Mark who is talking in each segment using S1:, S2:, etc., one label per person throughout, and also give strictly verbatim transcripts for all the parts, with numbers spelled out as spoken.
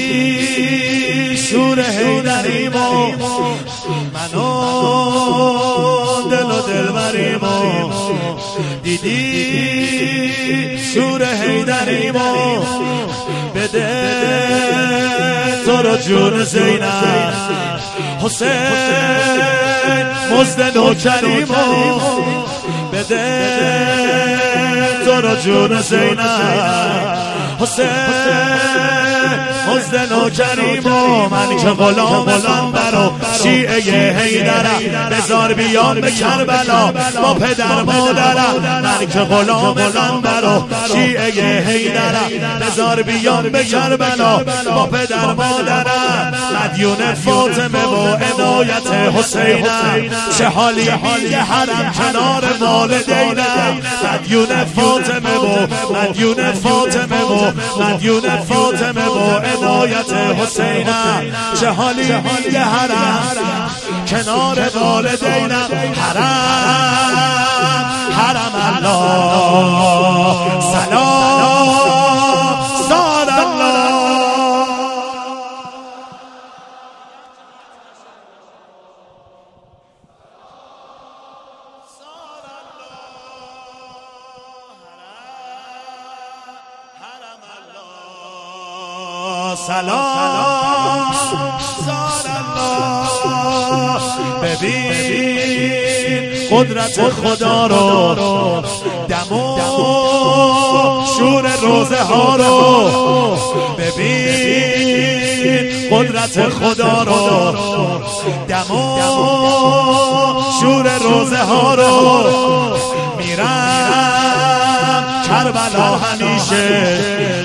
S1: شور حیدریمو منو دل و دلبریمو دیدی شور حیدریمو بده تو رو جون زینب حسین مزد نوکریمو بده تو رو جون زینب حسین مزد نوکریمو من که غلام قنبر و شیعه حیدرم بذار بیان به کربلا با پدر مادرم من که غلام قنبر و شیعه حیدرم بذار بیان به کربلا با پدر مادرم مدیون فاطمه و عنایت حسینم چه حالی میگه حرم کنار والدینم مدیون فاطمه و مدیون فاطمه و مدیون فاطمه و عنایت حسینم چه حالی میگه حرم کنار والدینم حرم حرم الله سلام سال الله سلام سال الله ببین قدرت خدا رو دم و شور روزه ها رو ببین قدرت خدا رو دم و شور روزه ها رو میرم کربلا همیشه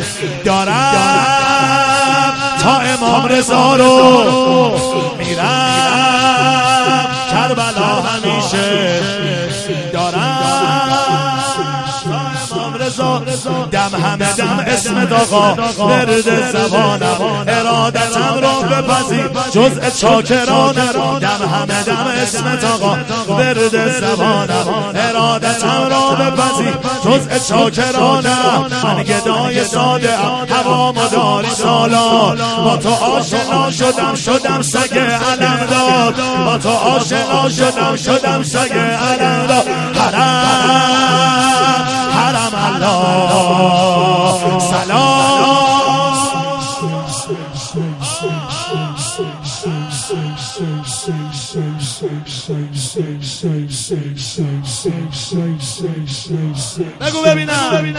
S1: دارم تا امام رضا رو میرم کربلا همیشه دارم تا امام رضا دم همه دم اسم داغا ورد زبانم ارادتم را بپذیر جزء چاکرانم دم همه دم اسم داغا ورد زبانم ارادتم را بپذیر جزء چاکرانم من گدای ساده ام هوا مداری سالان با تو آشنا شدم شدم سگ علمدار با تو آشنا شدم شدم سگ علمدار حرم حرم الله سلام بگو ببینم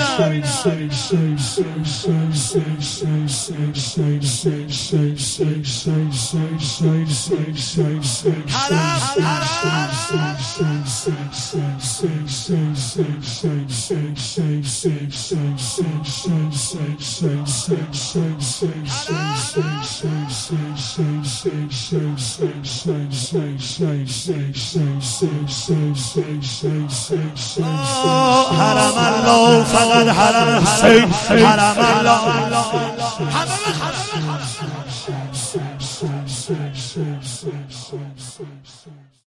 S1: حرم الله فقط حرم حسین حرم الله همه